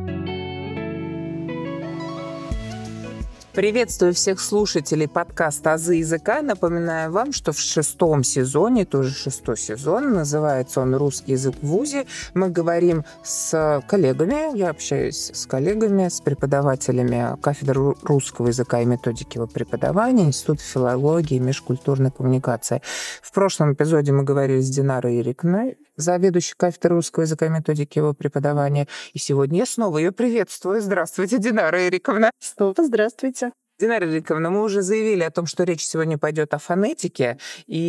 Приветствую всех слушателей подкаста «Азы языка». Напоминаю вам, что в 6-м сезоне, тоже 6-й сезон, называется он «Русский язык в ВУЗе». Мы говорим с коллегами, я общаюсь с коллегами, с преподавателями кафедры русского языка и методики его преподавания, Института филологии и межкультурной коммуникации. В прошлом эпизоде мы говорили с Динарой Ириковной, заведующей кафедрой русского языка и методики его преподавания. И сегодня я снова ее приветствую. Здравствуйте, Динара Ириковна. Снова здравствуйте. Динара Ириковна, мы уже заявили о том, что речь сегодня пойдет о фонетике.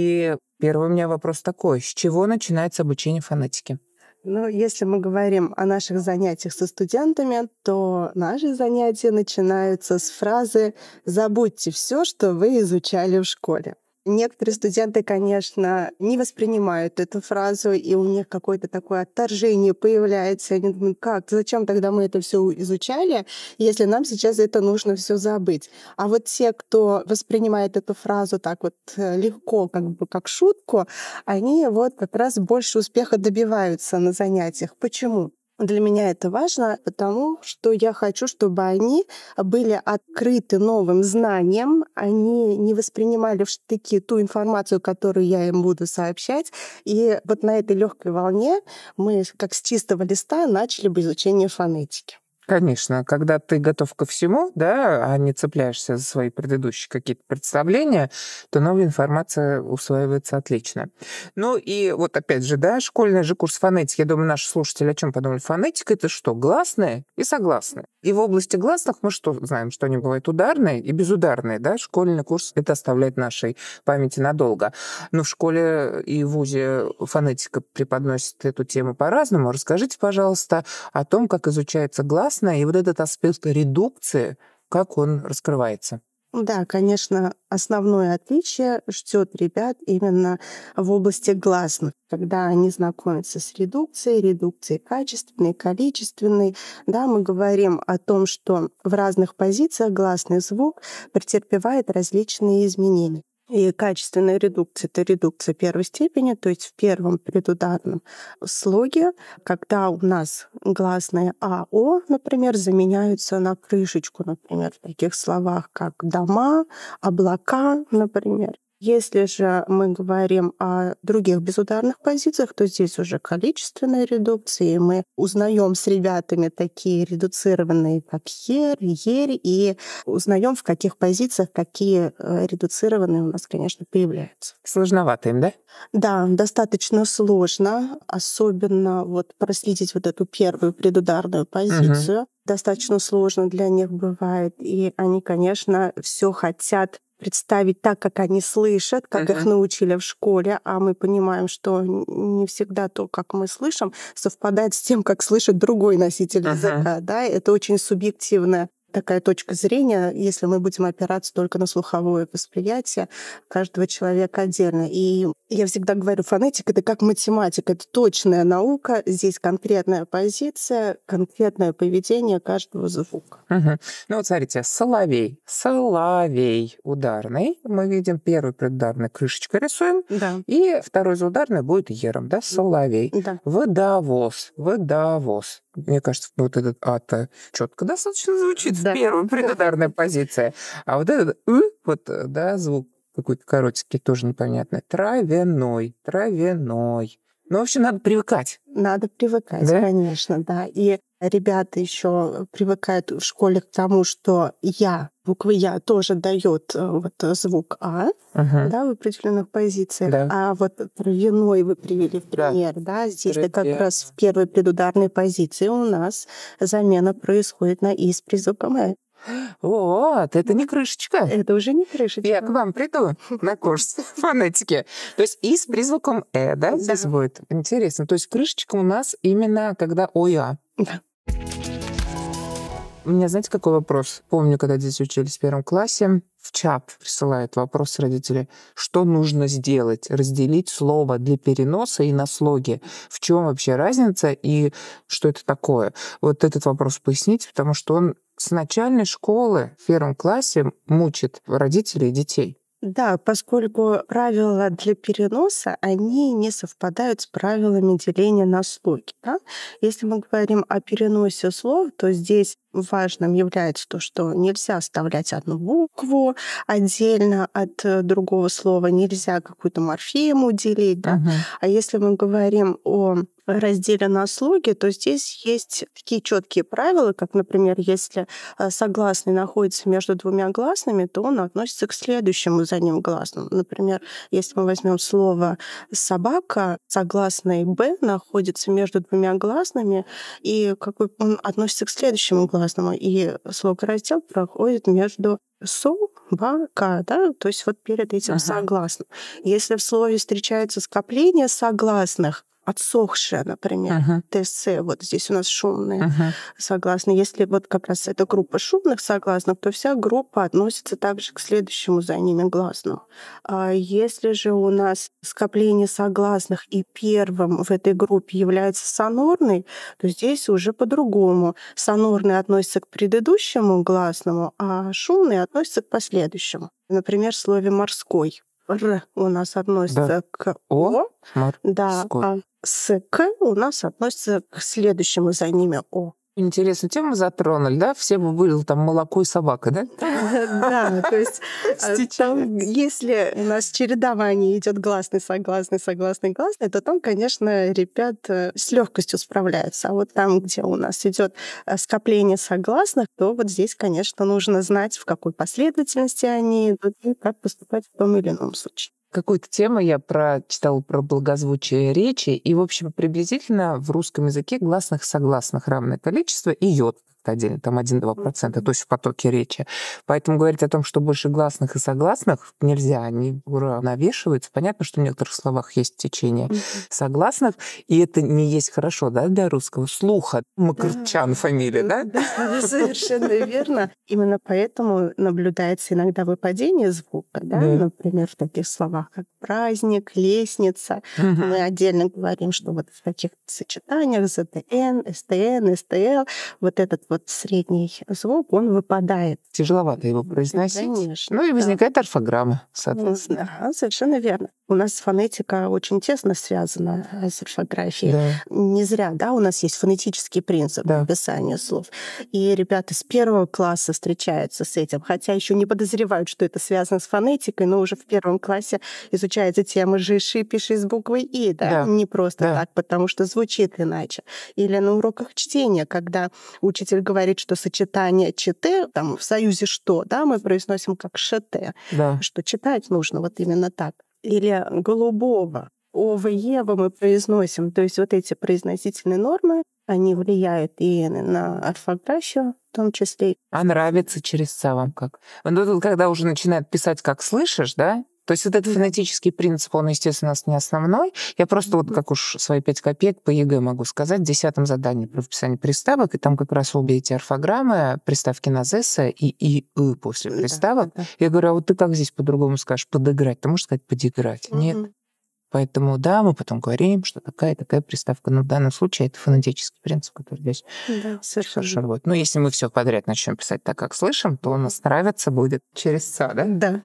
И первый у меня вопрос такой. С чего начинается обучение фонетики? Если мы говорим о наших занятиях со студентами, то наши занятия начинаются с фразы «забудьте все, что вы изучали в школе». Некоторые студенты, конечно, не воспринимают эту фразу, и у них какое-то такое отторжение появляется. Они думают, зачем тогда мы это все изучали, если нам сейчас это нужно все забыть? А вот те, кто воспринимает эту фразу так вот легко, как шутку, они вот как раз больше успеха добиваются на занятиях. Почему? Для меня это важно, потому что я хочу, чтобы они были открыты новым знаниям, они не воспринимали в штыки ту информацию, которую я им буду сообщать. И вот на этой легкой волне мы, как с чистого листа, начали бы изучение фонетики. Конечно, когда ты готов ко всему, да, а не цепляешься за свои предыдущие какие-то представления, то новая информация усваивается отлично. Ну и вот опять же, да, школьный же курс фонетики. Я думаю, наши слушатели о чем подумали? Фонетика — это что? Гласные и согласные. И в области гласных мы что знаем, что они бывают ударные и безударные, да? Школьный курс это оставляет в нашей памяти надолго. Но в школе и в ВУЗе фонетика преподносит эту тему по-разному. Расскажите, пожалуйста, о том, как изучается гласное, и вот этот аспект редукции, как он раскрывается. Да, конечно, основное отличие ждет ребят именно в области гласных, когда они знакомятся с редукцией качественной, количественной. Да, мы говорим о том, что в разных позициях гласный звук претерпевает различные изменения. И качественная редукция — это редукция первой степени, то есть в первом предударном слоге, когда у нас гласные А, О, например, заменяются на крышечку, например, в таких словах, как дома, облака, например. Если же мы говорим о других безударных позициях, то здесь уже количественная редукция, и мы узнаем с ребятами такие редуцированные, как ер, ерь, и узнаем, в каких позициях какие редуцированные у нас, конечно, появляются. Сложновато им, да? Да, достаточно сложно, особенно вот проследить вот эту первую предударную позицию. Достаточно сложно для них бывает, и они, конечно, все хотят представить так, как они слышат, как их научили в школе, а мы понимаем, что не всегда то, как мы слышим, совпадает с тем, как слышит другой носитель языка. Да? Это очень субъективная такая точка зрения, если мы будем опираться только на слуховое восприятие каждого человека отдельно. И я всегда говорю, фонетика — это как математика, это точная наука, здесь конкретная позиция, конкретное поведение каждого звука. Ну вот смотрите, соловей ударный, мы видим первый предударный крышечкой рисуем, Да. и второй заударный будет ером, да, соловей. Да. Водовоз. Мне кажется, вот этот а-то четко достаточно звучит в первой предударной позиции. А вот этот да, звук какой-то коротенький, тоже непонятный. Травяной. Ну, в общем, надо привыкать. Надо привыкать, да? Конечно, да. И ребята еще привыкают в школе к тому, что буква Я тоже дает звук А, да, в определенных позициях. Да. А вот травяной вы привели в пример, да, здесь это как раз в первой предударной позиции у нас замена происходит на И с призвуком Э. Вот, это не крышечка. Это уже не крышечка. Я к вам приду на курс фонетики. То есть И с призвуком Э, да, здесь будет? Интересно. То есть крышечка у нас именно когда ОЯ. Да. У меня, знаете, какой вопрос? Помню, когда дети учились в 1 классе, в чат присылают вопрос родители, что нужно сделать? Разделить слово для переноса и на слоги. В чем вообще разница и что это такое? Вот этот вопрос поясните, потому что он с начальной школы в 1 классе мучит родителей и детей. Да, поскольку правила для переноса, они не совпадают с правилами деления на слоги. Да? Если мы говорим о переносе слов, то здесь важным является то, что нельзя оставлять одну букву отдельно от другого слова, нельзя какую-то морфему делить. Да? Мгм. А если мы говорим о разделе на слоги, то здесь есть такие четкие правила, как, например, если согласный находится между двумя гласными, то он относится к следующему за ним гласному. Например, если мы возьмем слово собака, согласный Б находится между двумя гласными, и он относится к следующему гласному, и слог-раздел проходит между собака, да, то есть вот перед этим Ага. согласным. Если в слове встречается скопление согласных, отсохшее, например, Мгм. ТС, вот здесь у нас шумные Мгм. согласные. Если вот как раз эта группа шумных согласных, то вся группа относится также к следующему за ними гласному. А если же у нас скопление согласных и первым в этой группе является сонорный, то здесь уже по-другому. Сонорный относится к предыдущему гласному, а шумный относится к последующему. Например, в слове «морской». Р у нас Да. относится к О, О, да, морской. а с К у нас относится к следующему за ними О. Интересную тему затронули, да? Все бы были там молоко и собака, да? Да, то есть Стечение. там, если у нас чередование идет гласный, согласный, согласный, гласный, то там, конечно, ребят с легкостью справляются. А вот там, где у нас идет скопление согласных, то вот здесь, конечно, нужно знать, в какой последовательности они идут и как поступать в том или ином случае. Какую-то тему я прочитала про благозвучие речи, и, в общем, приблизительно в русском языке гласных и согласных равное количество, и йод как-то отдельно, там 1-2%, то есть в потоке речи. Поэтому говорить о том, что больше гласных и согласных нельзя, они уравновешиваются. Понятно, что в некоторых словах есть течение согласных, и это не есть хорошо, да, для русского слуха. Макарчан фамилия, да? Да, совершенно верно. Именно поэтому наблюдается иногда выпадение звука, да, Да. например, в таких словах, как праздник, лестница. Мгм. Мы отдельно говорим, что вот в таких сочетаниях ЗТН, СТН, СТЛ, вот этот вот средний звук, он выпадает. Тяжеловато его произносить. Конечно, Ну и да. возникает орфограмма, соответственно. Да, совершенно верно. У нас фонетика очень тесно связана с орфографией. Да. Не зря, да, у нас есть фонетический принцип Да. написания слов. И ребята с первого класса встречаются с этим, хотя еще не подозревают, что это связано с фонетикой, но уже в первом классе изучается тема «жиши, пиши с буквой «и», да? Да. Не просто Да. так, потому что звучит иначе. Или на уроках чтения, когда учитель говорит, что сочетание «чт», там в союзе «что», да, мы произносим как «шт», Да. что читать нужно вот именно так. Или голубого. Ова, Ева мы произносим. То есть вот эти произносительные нормы, они влияют и на орфографию в том числе. А нравится через «ца» вам как? Ну, тут, когда уже начинают писать «как слышишь», да? То есть вот этот Да. фонетический принцип, он, естественно, у нас не основной. Я просто вот как уж свои 5 копеек по ЕГЭ могу сказать, в 10 задании про вписание приставок, и там как раз обе эти орфограммы, приставки на «зэса» и «ы» после приставок. Да. Я говорю, а вот ты как здесь по-другому скажешь? Подыграть. Ты можешь сказать подыграть? Нет. Мгм. Поэтому да, мы потом говорим, что такая приставка. Но в данном случае это фонетический принцип, который здесь Да, очень хорошо совершенно. работает. Но если мы все подряд начнем писать так, как слышим, то у нас нравится будет через «ца», да? Да.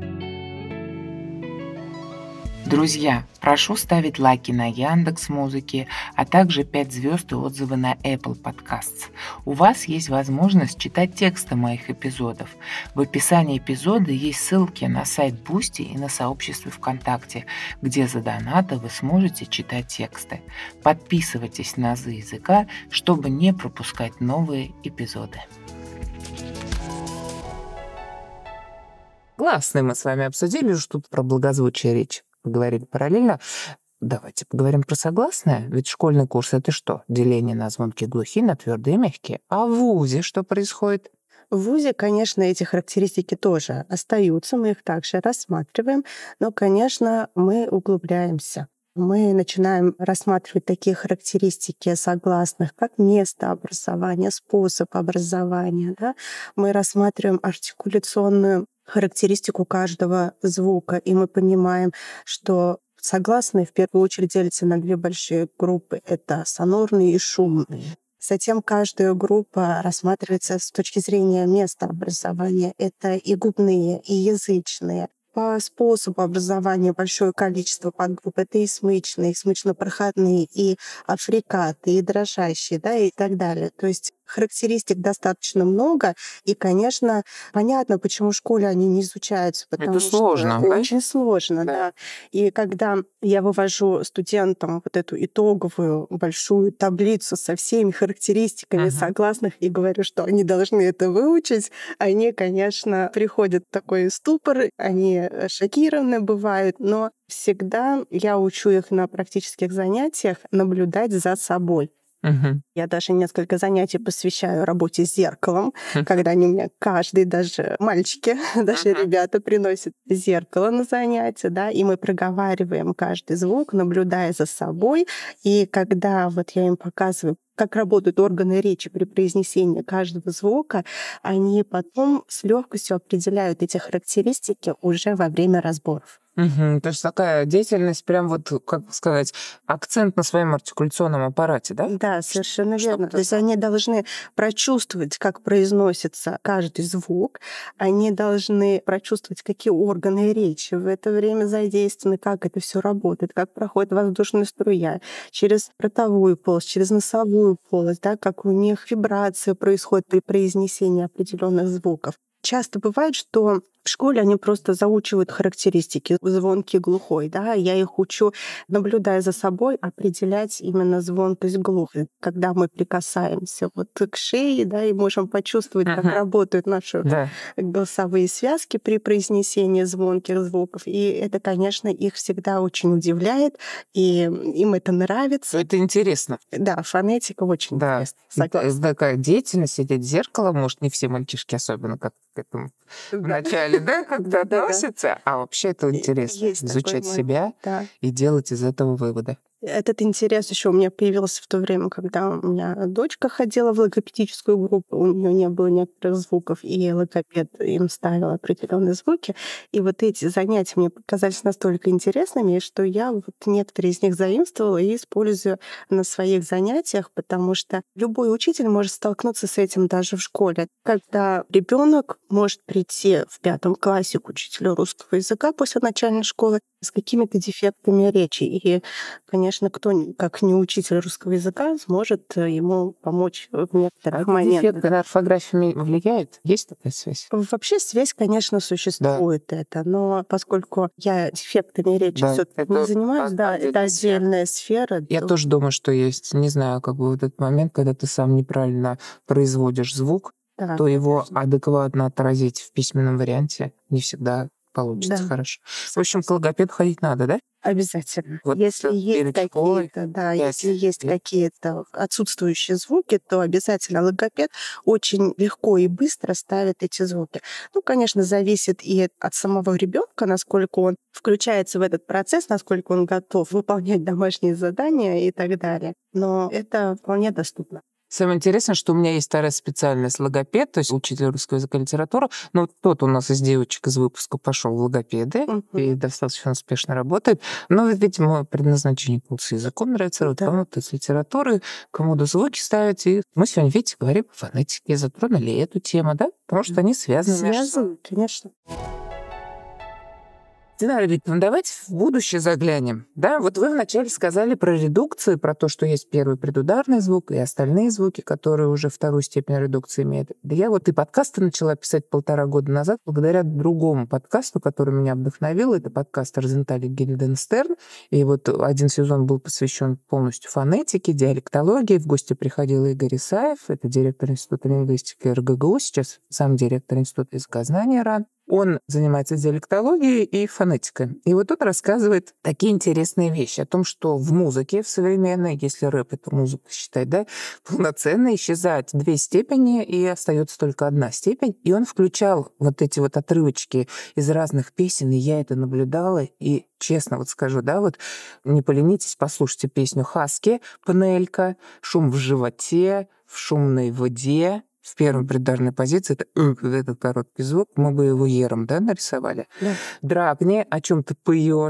Друзья, прошу ставить лайки на Яндекс.Музыке, а также 5 звезд и отзывы на Apple Podcasts. У вас есть возможность читать тексты моих эпизодов. В описании эпизода есть ссылки на сайт Boosty и на сообщество ВКонтакте, где за донаты вы сможете читать тексты. Подписывайтесь на «Азы языка», чтобы не пропускать новые эпизоды. Гласные мы с вами обсудили, уже тут про благозвучие речи поговорили параллельно. Давайте поговорим про согласные. Ведь школьный курс — это что? Деление на звонкие глухие, на твердые и мягкие. А в ВУЗе что происходит? В ВУЗе, конечно, эти характеристики тоже остаются, мы их также рассматриваем, но, конечно, мы углубляемся. Мы начинаем рассматривать такие характеристики согласных, как место образования, способ образования. Да? Мы рассматриваем артикуляционную характеристику каждого звука, и мы понимаем, что согласные в первую очередь делятся на две большие группы. Это сонорные и шумные. Затем каждая группа рассматривается с точки зрения места образования. Это и губные, и язычные. по способу образования большое количество подгрупп. Это и смычные, и смычно-проходные, и африкаты, и дрожащие, да, и так далее. То есть характеристик достаточно много, и, конечно, понятно, почему в школе они не изучаются, потому Это сложно, что да? очень сложно, Да. да. И когда я вывожу студентам вот эту итоговую большую таблицу со всеми характеристиками Мгм. согласных и говорю, что они должны это выучить, они, конечно, приходят в такой ступор, они шокированы бывают, но всегда я учу их на практических занятиях наблюдать за собой. Мгм. Я даже несколько занятий посвящаю работе с зеркалом, Хм. когда они у меня каждый, даже мальчики, даже Мгм. ребята приносят зеркало на занятия, да, и мы проговариваем каждый звук, наблюдая за собой. И когда вот я им показываю, как работают органы речи при произнесении каждого звука, они потом с легкостью определяют эти характеристики уже во время разборов. Мгм. То есть такая деятельность, прям вот, как сказать, акцент на своем артикуляционном аппарате, да? Да, совершенно Чтобы верно. это То есть знать. они должны прочувствовать, как произносится каждый звук, они должны прочувствовать, какие органы речи в это время задействованы, как это все работает, как проходит воздушная струя через ротовую полость, через носовую полость, да, как у них вибрация происходит при произнесении определенных звуков. Часто бывает, что в школе они просто заучивают характеристики звонкий, глухой, да, я их учу, наблюдая за собой, определять именно звонкость, глухость. Когда мы прикасаемся вот к шее, да, и можем почувствовать, как Мгм. работают наши Да. голосовые связки при произнесении звонких звуков. И это, конечно, их всегда очень удивляет, и им это нравится. Это интересно. Да, фонетика очень Да. интересна, И согласна. такая деятельность, сидеть в зеркало, может, не все мальчишки особенно как к этому Да. вначале, да, как-то Да-да-да. относятся, а вообще это интересно. Есть такой Изучать момент, себя да. и делать из этого выводы. Этот интерес еще у меня появился в то время, когда у меня дочка ходила в логопедическую группу, у нее не было некоторых звуков, и логопед им ставил определенные звуки. И вот эти занятия мне показались настолько интересными, что я вот некоторые из них заимствовала и использую на своих занятиях, потому что любой учитель может столкнуться с этим даже в школе. Когда ребенок может прийти в 5 классе к учителю русского языка после начальной школы с какими-то дефектами речи. И, конечно, кто, как не учитель русского языка, сможет ему помочь в А некоторых эти моментах. дефекты на орфографию влияют? Есть такая связь? Вообще связь, конечно, Да. существует это, но поскольку я дефектами речи Да, все-таки не это занимаюсь, да, это отдельная сфера. отдельная сфера. Я тоже думаю, что есть. Не знаю, как бы вот этот момент, когда ты сам неправильно производишь звук, Да, то его конечно. адекватно отразить в письменном варианте не всегда получится Да, хорошо. В общем, к согласна. логопеду ходить надо, да? Обязательно. Вот Если есть перед школой какие-то, да, 5 если есть лет. какие-то отсутствующие звуки, то обязательно логопед очень легко и быстро ставит эти звуки. Ну, конечно, зависит и от самого ребенка, насколько он включается в этот процесс, насколько он готов выполнять домашние задания и так далее. Но это вполне доступно. Самое интересное, что у меня есть вторая специальность логопед, то есть учитель русского языка и литературы. Но вот тот у нас из девочек из выпуска пошел в логопеды и Мгм. достаточно успешно работает. Но, видимо, предназначение кому-то с языком нравится, Да. кому-то с литературой, кому-то звуки ставить. И мы сегодня, видите, говорим о фонетике, затронули эту тему, да? Потому что они связаны между собой. Связано, конечно. Динара Викторовна, давайте в будущее заглянем. Да, вот вы вначале сказали про редукцию, про то, что есть первый предударный звук и остальные звуки, которые уже вторую степень редукции имеют. Да я вот и подкасты начала писать 1,5 года назад благодаря другому подкасту, который меня вдохновил. Это подкаст Розенталь и Гильденстерн. И вот один сезон был посвящен полностью фонетике, диалектологии. В гости приходил Игорь Исаев, это директор Института лингвистики РГГУ, сейчас сам директор Института языкознания РАН. Он занимается диалектологией и фонетикой. И вот тут рассказывает такие интересные вещи о том, что в музыке, в современной, если рэп — это музыка считать, да, полноценно исчезают 2 степени, и остается только 1 степень. И он включал вот эти вот отрывочки из разных песен, и я это наблюдала, и честно вот скажу, да, вот не поленитесь, послушайте песню «Хаски», «Панелька», «Шум в животе», «В шумной воде». В первой предударной позиции это этот короткий звук, мы бы его ером, да, нарисовали. Да. Драгни, о чем ты поешь,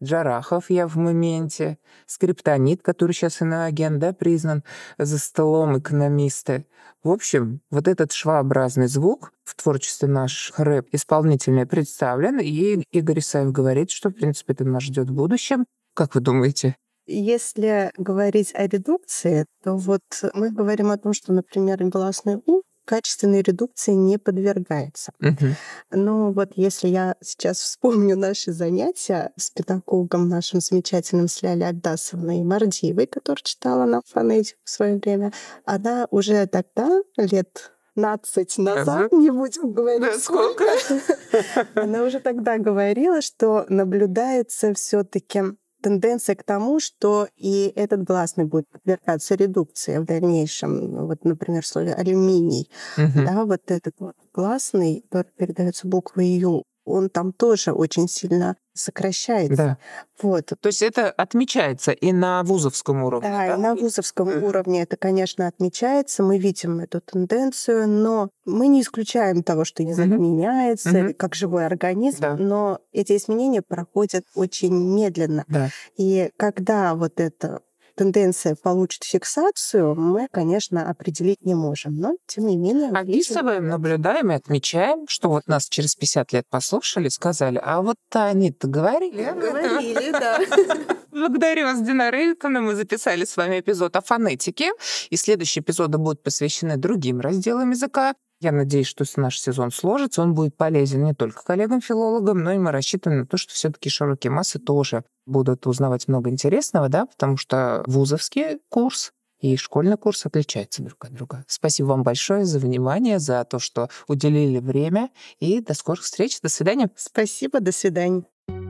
Джарахов, я в моменте, Скриптонит, который сейчас иноагент, да, признан за столом экономисты. В общем, вот этот швообразный звук в творчестве наших рэп-исполнительный представлен, и Игорь Исаев говорит, что, в принципе, это нас ждет в будущем. Как вы думаете? Если говорить о редукции, то вот мы говорим о том, что, например, гласный «у» качественной редукции не подвергается. Мгм. Но вот если я сейчас вспомню наши занятия с педагогом нашим замечательным, с Лялей Агдасовной Мардиевой, которая читала нам фонетику в свое время, она уже тогда, лет 15 назад, не будем говорить Да, сколько, она уже тогда говорила, что наблюдается все-таки тенденция к тому, что и этот гласный будет подвергаться редукции в дальнейшем. Вот, например, в слове алюминий, Мгм. да, вот этот вот гласный, который передается буквой «ю», он там тоже очень сильно сокращается. Да. Вот. То есть это отмечается и на вузовском уровне, Да, да? и на вузовском Мгм. уровне это, конечно, отмечается, мы видим эту тенденцию, но мы не исключаем того, что язык Мгм. меняется, Мгм. как живой организм, Да. но эти изменения проходят очень медленно. Да. И когда вот эта тенденция получит фиксацию, мы, конечно, определить не можем. Но, тем не менее, видим. Описываем, наблюдаем и отмечаем, что вот нас через 50 лет послушали, сказали, а вот-то они-то говорили. Говорили, да. Благодарю вас, Динара Рильтовна. Мы записали с вами эпизод о фонетике, и следующие эпизоды будут посвящены другим разделам языка. Я надеюсь, что наш сезон сложится, он будет полезен не только коллегам-филологам, но и мы рассчитываем на то, что все-таки широкие массы тоже будут узнавать много интересного, да, потому что вузовский курс и школьный курс отличаются друг от друга. Спасибо вам большое за внимание, за то, что уделили время, и до скорых встреч. До свидания. Спасибо, до свидания.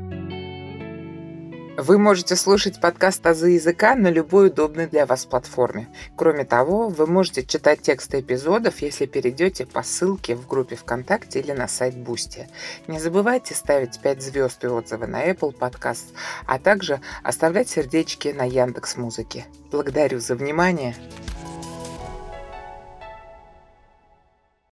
Вы можете слушать подкаст «Азы языка» на любой удобной для вас платформе. Кроме того, вы можете читать тексты эпизодов, если перейдете по ссылке в группе ВКонтакте или на сайт Boosty. Не забывайте ставить 5 звезд и отзывы на Apple Podcast, а также оставлять сердечки на Яндекс.Музыке. Благодарю за внимание.